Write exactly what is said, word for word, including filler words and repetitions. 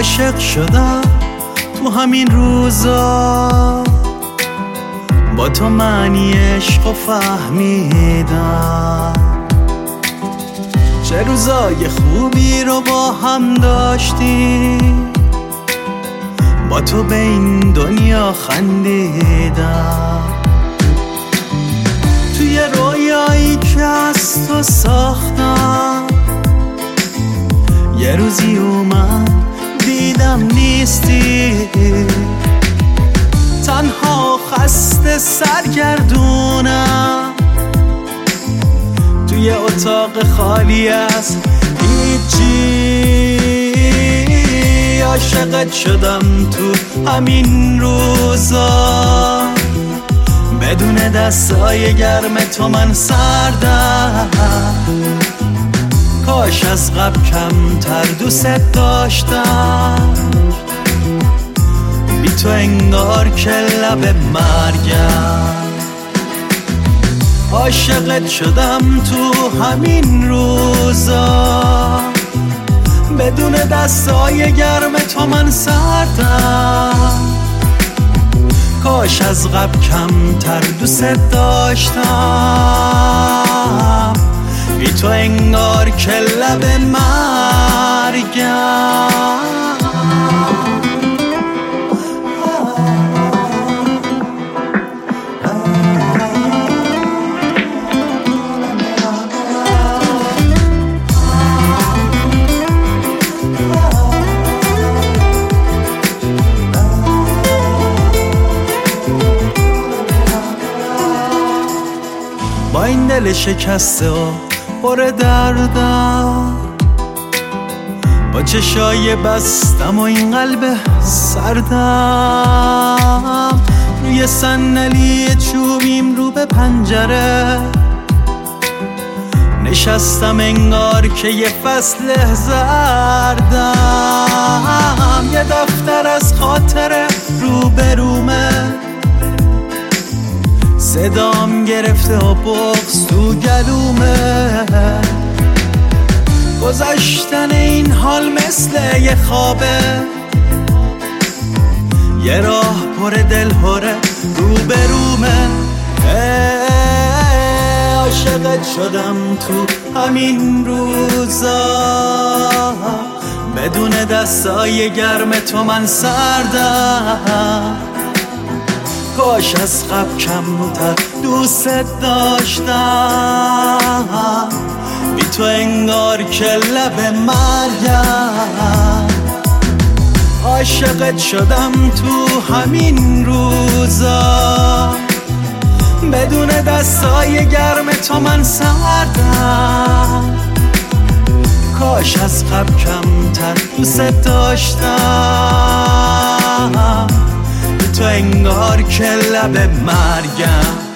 عاشق شدم تو همین روزا، با تو معنی عشق و فهمیدم. چه روزای خوبی رو با هم داشتیم، با تو به این دنیا خندیدم. توی رویایی که از تو ساختم، یه روزی اومد دیدم نیستی، تنها خسته سرگردونم توی اتاق خالی از هیچی. عاشقت شدم تو همین روزا، بدون دستای گرم تو من سردم. کاش از قبل کمتر دوست داشتم، بی تو انگار که لب مرگم. عاشقت شدم تو همین روزا، بدون دستای گرم تو من سردم. کاش از قبل کمتر دوست داشتم، بی تو انگار که لب مرگم. با این دل شکسته و پر دردم، با چشای بستم و این قلب سردم، روی صندلی چوبیم رو به پنجره نشستم انگار که یه فصل زردم. یه دفتر از خاطر رو به رومه، صدام گرفته و بغض تو گلومه. گذشتن این حال مثل یه خوابه، یه راه پر دلهوره رو به رومه. عاشقت شدم تو همین روزا، بدون دستای گرم تو من سردم. کاش از قبل کمتر دوست داشتم، بی تو انگار که لب مرگم. عاشقت شدم تو همین روزا، بدون دستای گرم تو من سردم. کاش از قبل کمتر دوست داشتم، تو انگار که لب مرگم.